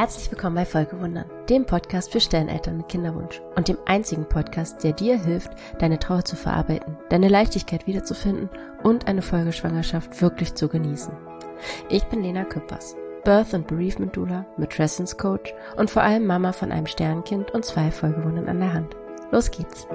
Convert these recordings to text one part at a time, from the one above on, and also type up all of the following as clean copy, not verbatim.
Herzlich willkommen bei Folgewundern, dem Podcast für Sterneltern mit Kinderwunsch und dem einzigen Podcast, der dir hilft, deine Trauer zu verarbeiten, deine Leichtigkeit wiederzufinden und eine Folgeschwangerschaft wirklich zu genießen. Ich bin Lena Küppers, Birth- und Bereavement Doula, Matrescence Coach und vor allem Mama von einem Sternkind und 2 Folgewundern an der Hand. Los geht's!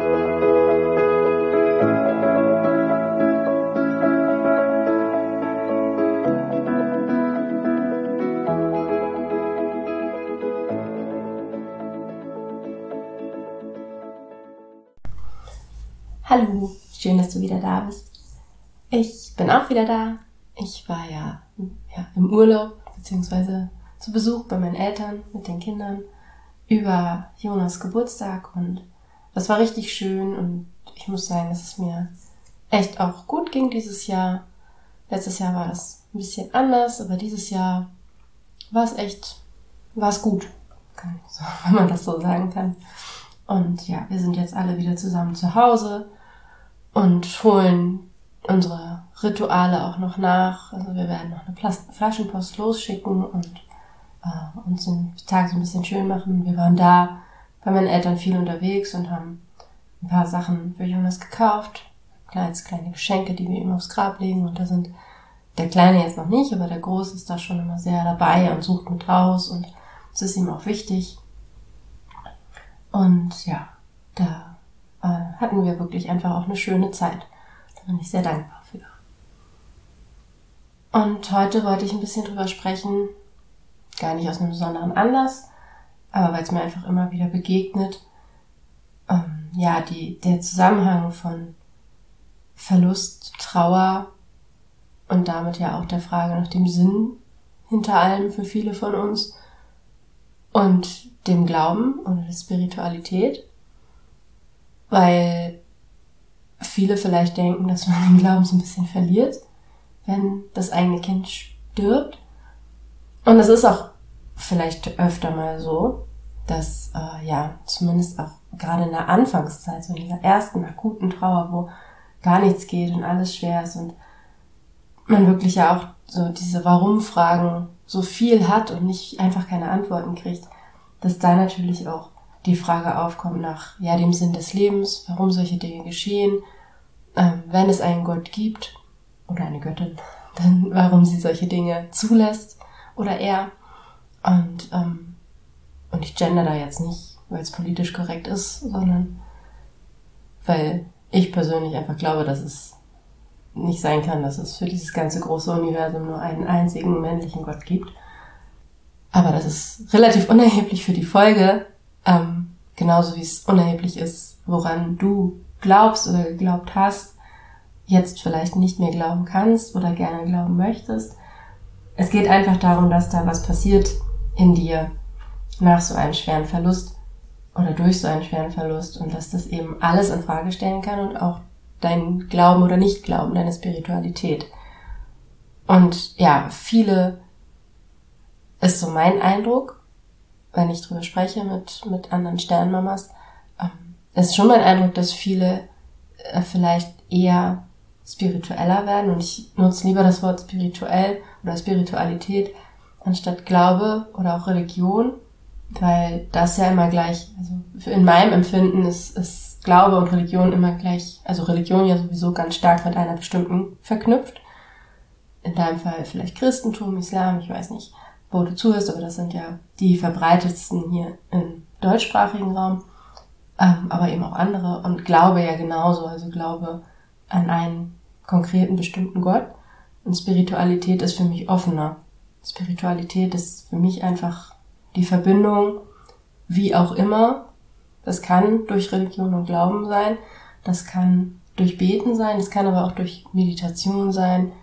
Hallo, schön, dass du wieder da bist. Ich bin auch wieder da. Ich war ja im Urlaub, beziehungsweise zu Besuch bei meinen Eltern mit den Kindern über Jonas Geburtstag und das war richtig schön und ich muss sagen, dass es mir echt auch gut ging dieses Jahr. Letztes Jahr war das ein bisschen anders, aber dieses Jahr war es gut, wenn man das so sagen kann. Und ja, wir sind jetzt alle wieder zusammen zu Hause und holen unsere Rituale auch noch nach. Also wir werden noch eine Flaschenpost losschicken und uns den Tag so ein bisschen schön machen. Wir waren da bei meinen Eltern viel unterwegs und haben ein paar Sachen für Jonas gekauft. Kleine Geschenke, die wir ihm aufs Grab legen. Und da sind der Kleine jetzt noch nicht, aber der Große ist da schon immer sehr dabei und sucht mit raus. Und es ist ihm auch wichtig. Und ja, da hatten wir wirklich einfach auch eine schöne Zeit. Da bin ich sehr dankbar für. Und heute wollte ich ein bisschen drüber sprechen, gar nicht aus einem besonderen Anlass, aber weil es mir einfach immer wieder begegnet, der Zusammenhang von Verlust, Trauer und damit ja auch der Frage nach dem Sinn hinter allem für viele von uns und dem Glauben oder der Spiritualität, weil viele vielleicht denken, dass man den Glauben so ein bisschen verliert, wenn das eigene Kind stirbt. Und es ist auch vielleicht öfter mal so, dass zumindest auch gerade in der Anfangszeit, so in dieser ersten akuten Trauer, wo gar nichts geht und alles schwer ist und man wirklich ja auch so diese Warum-Fragen so viel hat und nicht einfach keine Antworten kriegt, dass da natürlich auch die Frage aufkommt nach dem Sinn des Lebens, warum solche Dinge geschehen, wenn es einen Gott gibt oder eine Göttin, dann warum sie solche Dinge zulässt oder er. Und ich gender da jetzt nicht, weil es politisch korrekt ist, sondern weil ich persönlich einfach glaube, dass es nicht sein kann, dass es für dieses ganze große Universum nur einen einzigen männlichen Gott gibt. Aber das ist relativ unerheblich für die Folge, genauso wie es unerheblich ist, woran du glaubst oder geglaubt hast, jetzt vielleicht nicht mehr glauben kannst oder gerne glauben möchtest. Es geht einfach darum, dass da was passiert in dir nach so einem schweren Verlust oder durch so einen schweren Verlust und dass das eben alles in Frage stellen kann und auch dein Glauben oder Nicht-Glauben, deine Spiritualität. Und ja, viele ist so mein Eindruck, wenn ich drüber spreche mit anderen Sternmamas, ist schon mein Eindruck, dass viele vielleicht eher spiritueller werden und ich nutze lieber das Wort spirituell oder Spiritualität anstatt Glaube oder auch Religion, weil das ja immer gleich, also in meinem Empfinden ist Glaube und Religion immer gleich, also Religion ja sowieso ganz stark mit einer bestimmten verknüpft. In deinem Fall vielleicht Christentum, Islam, ich weiß nicht, wo du zuhörst, aber das sind ja die verbreitetsten hier im deutschsprachigen Raum, aber eben auch andere und Glaube ja genauso, also Glaube an einen konkreten bestimmten Gott und Spiritualität ist für mich offener. Spiritualität ist für mich einfach die Verbindung, wie auch immer, das kann durch Religion und Glauben sein, das kann durch Beten sein, das kann aber auch durch Meditation sein,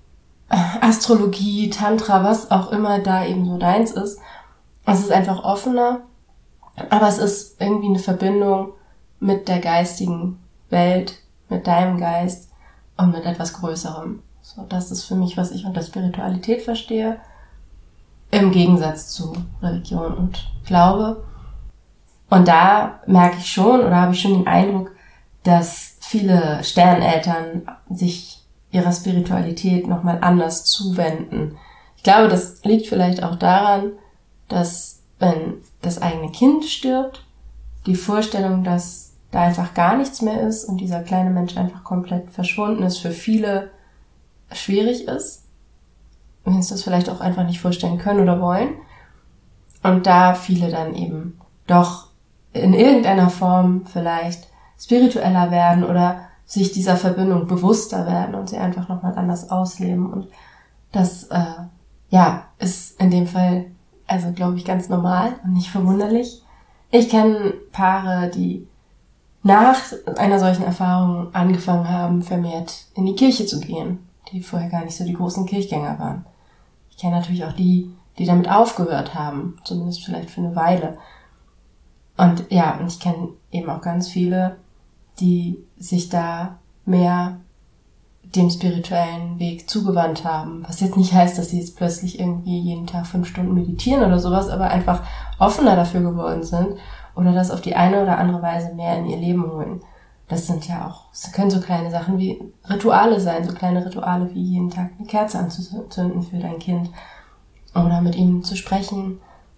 Astrologie, Tantra, was auch immer da eben so deins ist. Es ist einfach offener, aber es ist irgendwie eine Verbindung mit der geistigen Welt, mit deinem Geist und mit etwas Größerem. So, das ist für mich, was ich unter Spiritualität verstehe, im Gegensatz zu Religion und Glaube. Und da merke ich schon oder habe ich schon den Eindruck, dass viele Sterneltern sich ihrer Spiritualität nochmal anders zuwenden. Ich glaube, das liegt vielleicht auch daran, dass wenn das eigene Kind stirbt, die Vorstellung, dass da einfach gar nichts mehr ist und dieser kleine Mensch einfach komplett verschwunden ist, für viele schwierig ist, wenn sie das vielleicht auch einfach nicht vorstellen können oder wollen. Und da viele dann eben doch in irgendeiner Form vielleicht spiritueller werden oder sich dieser Verbindung bewusster werden und sie einfach nochmal anders ausleben. Und das ist in dem Fall, also glaube ich, ganz normal und nicht verwunderlich. Ich kenne Paare, die nach einer solchen Erfahrung angefangen haben, vermehrt in die Kirche zu gehen, die vorher gar nicht so die großen Kirchgänger waren. Ich kenne natürlich auch die damit aufgehört haben, zumindest vielleicht für eine Weile. Und ich kenne eben auch ganz viele, die sich da mehr dem spirituellen Weg zugewandt haben. Was jetzt nicht heißt, dass sie jetzt plötzlich irgendwie jeden Tag 5 Stunden meditieren oder sowas, aber einfach offener dafür geworden sind oder das auf die eine oder andere Weise mehr in ihr Leben holen. Das können so kleine Sachen wie Rituale sein, so kleine Rituale wie jeden Tag eine Kerze anzuzünden für dein Kind oder mit ihm zu sprechen,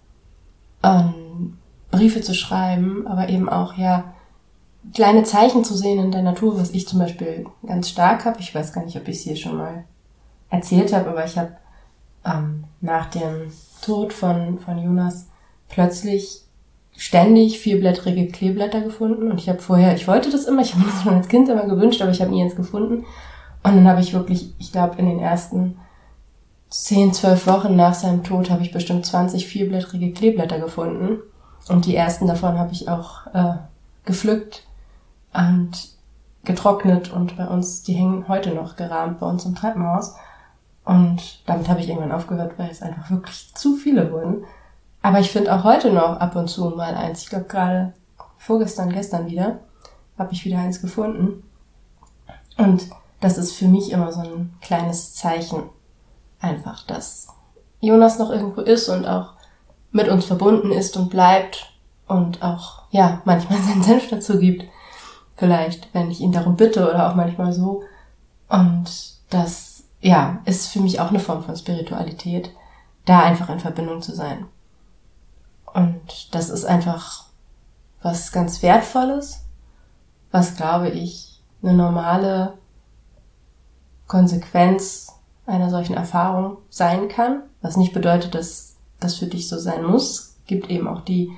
Briefe zu schreiben, aber eben auch, kleine Zeichen zu sehen in der Natur, was ich zum Beispiel ganz stark habe. Ich weiß gar nicht, ob ich es hier schon mal erzählt habe, aber ich habe nach dem Tod von Jonas plötzlich ständig 4-blättrige Kleeblätter gefunden und ich wollte das immer, ich habe mir das schon als Kind immer gewünscht, aber ich habe nie eins gefunden. Und dann habe ich wirklich, ich glaube in den ersten 10-12 Wochen nach seinem Tod habe ich bestimmt 20 4-blättrige Kleeblätter gefunden und die ersten davon habe ich auch gepflückt und getrocknet und bei uns, die hängen heute noch gerahmt bei uns im Treppenhaus und damit habe ich irgendwann aufgehört, weil es einfach wirklich zu viele wurden. Aber ich finde auch heute noch ab und zu mal eins. Ich glaube gerade gestern wieder, habe ich wieder eins gefunden. Und das ist für mich immer so ein kleines Zeichen, einfach, dass Jonas noch irgendwo ist und auch mit uns verbunden ist und bleibt und auch, manchmal seinen Senf dazu gibt. Vielleicht, wenn ich ihn darum bitte oder auch manchmal so. Und das, ist für mich auch eine Form von Spiritualität, da einfach in Verbindung zu sein. Und das ist einfach was ganz Wertvolles, was, glaube ich, eine normale Konsequenz einer solchen Erfahrung sein kann, was nicht bedeutet, dass das für dich so sein muss. Es gibt eben auch die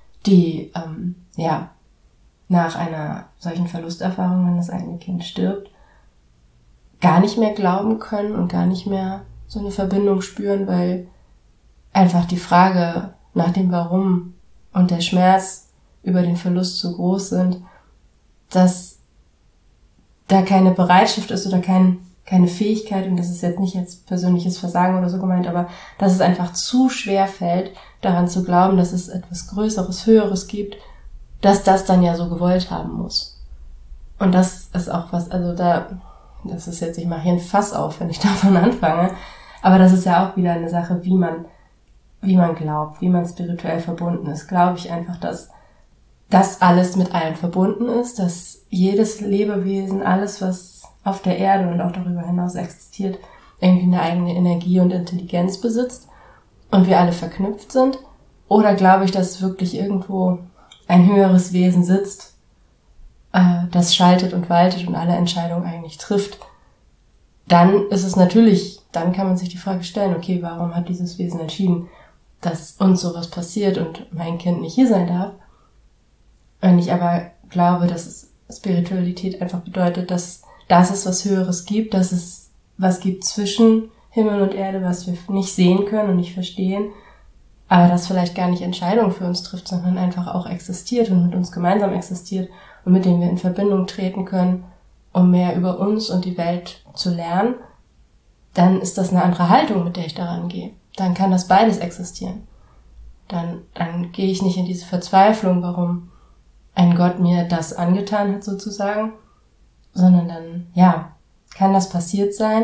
nach einer solchen Verlusterfahrung, wenn das eigene Kind stirbt, gar nicht mehr glauben können und gar nicht mehr so eine Verbindung spüren, weil einfach die Frage nach dem Warum und der Schmerz über den Verlust so groß sind, dass da keine Bereitschaft ist oder keine Fähigkeit, und das ist jetzt nicht als persönliches Versagen oder so gemeint, aber dass es einfach zu schwer fällt, daran zu glauben, dass es etwas Größeres, Höheres gibt, dass das dann ja so gewollt haben muss. Und das ist auch was, das ist jetzt, ich mache hier ein Fass auf, wenn ich davon anfange, aber das ist ja auch wieder eine Sache, wie man glaubt, wie man spirituell verbunden ist. Glaube ich einfach, dass das alles mit allem verbunden ist, dass jedes Lebewesen, alles, was auf der Erde und auch darüber hinaus existiert, irgendwie eine eigene Energie und Intelligenz besitzt und wir alle verknüpft sind? Oder glaube ich, dass wirklich irgendwo ein höheres Wesen sitzt, das schaltet und waltet und alle Entscheidungen eigentlich trifft? Dann ist es natürlich, dann kann man sich die Frage stellen, okay, warum hat dieses Wesen entschieden, dass uns sowas passiert und mein Kind nicht hier sein darf? Wenn ich aber glaube, dass Spiritualität einfach bedeutet, dass es was Höheres gibt, dass es was gibt zwischen Himmel und Erde, was wir nicht sehen können und nicht verstehen, aber das vielleicht gar nicht Entscheidungen für uns trifft, sondern einfach auch existiert und mit uns gemeinsam existiert und mit dem wir in Verbindung treten können, um mehr über uns und die Welt zu lernen, dann ist das eine andere Haltung, mit der ich daran gehe. Dann kann das beides existieren. Dann gehe ich nicht in diese Verzweiflung, warum ein Gott mir das angetan hat sozusagen, sondern dann, kann das passiert sein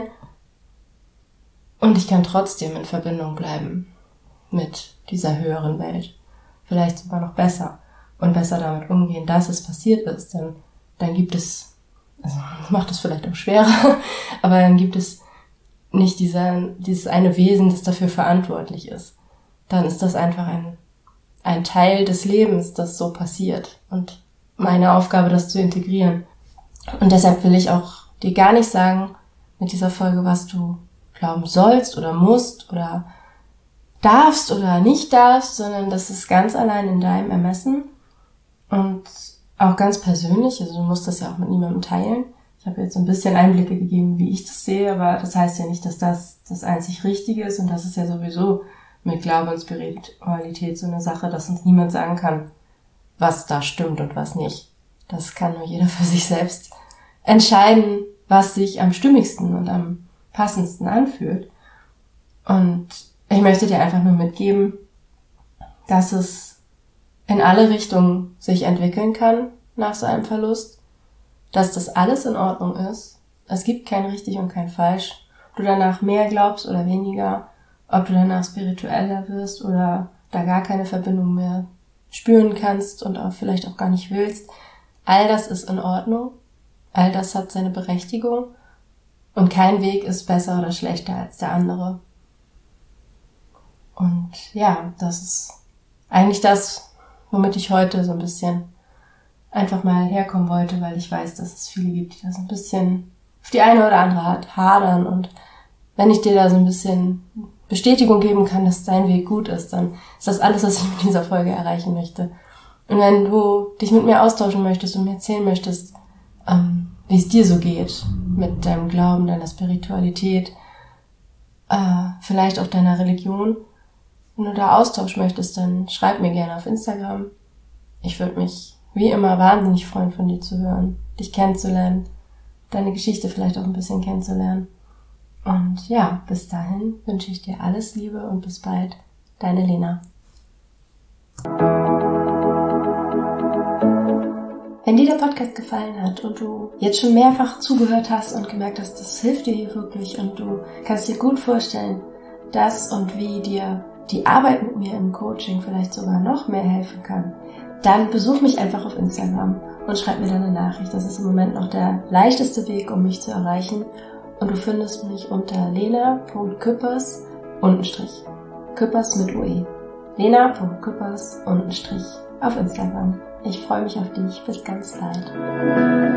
und ich kann trotzdem in Verbindung bleiben mit dieser höheren Welt. Vielleicht sogar noch besser und besser damit umgehen, dass es passiert ist, denn dann gibt es, also das macht es vielleicht auch schwerer, aber dann gibt es nicht dieses eine Wesen, das dafür verantwortlich ist. dann ist das einfach ein Teil des Lebens, das so passiert und meine Aufgabe, das zu integrieren. Und deshalb will ich auch dir gar nicht sagen mit dieser Folge, was du glauben sollst oder musst oder darfst oder nicht darfst, sondern das ist ganz allein in deinem Ermessen und auch ganz persönlich. Also du musst das ja auch mit niemandem teilen. Ich habe jetzt so ein bisschen Einblicke gegeben, wie ich das sehe, aber das heißt ja nicht, dass das einzig Richtige ist und das ist ja sowieso mit Glaube und Spiritualität so eine Sache, dass uns niemand sagen kann, was da stimmt und was nicht. Das kann nur jeder für sich selbst entscheiden, was sich am stimmigsten und am passendsten anfühlt. Und ich möchte dir einfach nur mitgeben, dass es in alle Richtungen sich entwickeln kann nach so einem Verlust, dass das alles in Ordnung ist. Es gibt kein richtig und kein falsch. Ob du danach mehr glaubst oder weniger, ob du danach spiritueller wirst oder da gar keine Verbindung mehr spüren kannst und auch vielleicht auch gar nicht willst. All das ist in Ordnung. All das hat seine Berechtigung. Und kein Weg ist besser oder schlechter als der andere. Und ja, das ist eigentlich das, womit ich heute so ein bisschen einfach mal herkommen wollte, weil ich weiß, dass es viele gibt, die das ein bisschen auf die eine oder andere Art hadern. Und wenn ich dir da so ein bisschen Bestätigung geben kann, dass dein Weg gut ist, dann ist das alles, was ich mit dieser Folge erreichen möchte. Und wenn du dich mit mir austauschen möchtest und mir erzählen möchtest, wie es dir so geht mit deinem Glauben, deiner Spiritualität, vielleicht auch deiner Religion, wenn du da Austausch möchtest, dann schreib mir gerne auf Instagram. Ich würde mich wie immer wahnsinnig freuen, von dir zu hören, dich kennenzulernen, deine Geschichte vielleicht auch ein bisschen kennenzulernen. Und ja, bis dahin wünsche ich dir alles Liebe und bis bald. Deine Lena. Wenn dir der Podcast gefallen hat und du jetzt schon mehrfach zugehört hast und gemerkt hast, das hilft dir hier wirklich und du kannst dir gut vorstellen, dass und wie dir die Arbeit mit mir im Coaching vielleicht sogar noch mehr helfen kann, dann besuch mich einfach auf Instagram und schreib mir dann eine Nachricht. Das ist im Moment noch der leichteste Weg, um mich zu erreichen. Und du findest mich unter lena.küppers_ Küppers mit UE. lena.küppers_ auf Instagram. Ich freue mich auf dich. Bis ganz bald.